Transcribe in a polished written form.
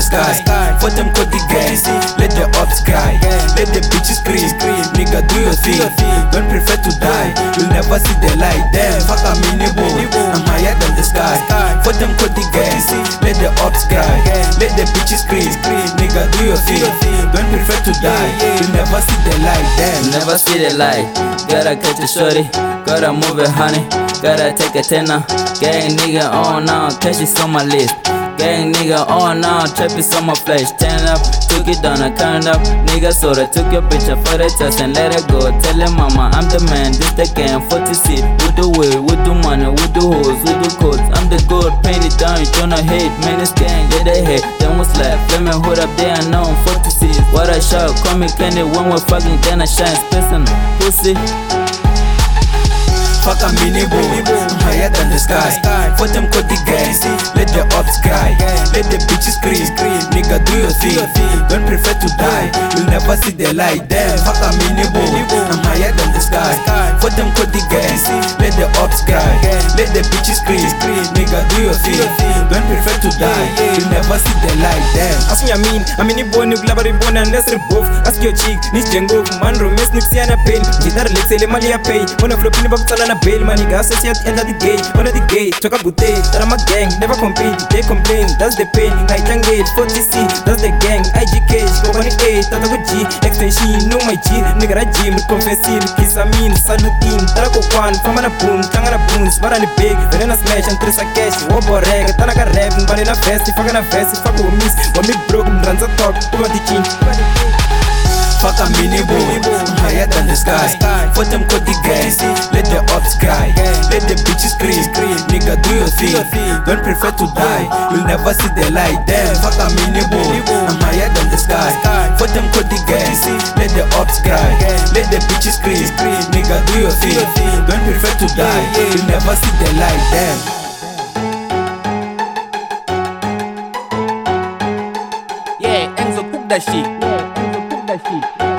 sky. For them call the gang, let the ops cry, let the bitches scream. Nigga do your thing, don't prefer to die. You'll never see the light. Damn, fuck a mini boy, I'm higher than the sky. For them call the gang, let the ops cry, let the bitches scream. Nigga do your thing, don't prefer to die. You'll never see the light. Damn, never see the light. Gotta catch a shorty, gotta move it honey, gotta take a tenner. Gang nigga on now, cash is on my list. Gang nigga on now, trap is on my flesh. Turn up, took it down, I turned up. Nigga sorta took your picture for the test and let it go. Tell him mama, I'm the man, this the game. 40C, with the way, with the money, with the hoes, with the codes. I'm the gold, paint it down, you tryna hate. Man, this gang, yeah they hate. Then what's left? Let me hold up there, I know I'm 40C. What I shout, call me candy when we're fucking, then I shine. Space on pussy. Fuck a mini boy, I'm higher than the sky. For them call the gang, let the ops cry, let the bitches scream. Nigga do your thing, don't prefer to die. You'll never see the light. Damn, fuck a mini boy, I'm higher than the sky. For them call the gang, let the ops cry, let the bitches scream. Nigga do your thing, don't prefer to die. You'll never see the light. Damn. Ask me a mini boy, new glabber born and let's remove. Ask your chick, nis jengo, man romance nixiana pain. Jitar let's say le malia pay. Wanna flip in the box on a bail, maniga says yet end of the gay. One of the gay, talk about day, that I'm a gang, never compete, they complain, that's the pain. I tangle, 40C, that's the gang, IGK, company A, Tata G, extension, no my G, nigga Jim, confessing, kiss I mean, salutin, Tarako Kwan, Famana Boom, Tangana Boons, Barani Big, Verena Smash and Trisa Cash, Woboreg, Tanaka Rap, Banana Fest, if I gonna vest, if I go miss, when me broke, Ranza talk, over the king. Fuck a mini boy, I'm higher than the sky. For them call the gang, let the ops cry, let the bitches scream. Nigga do your thing, don't prefer to die. You'll never see the light. Damn, fuck a mini boy, I'm higher than the sky. For them call the gang, let the ops cry, let the bitches scream. Nigga do your thing, don't prefer to die. You'll never see the light. Damn. Yeah, Enzo cook that shit.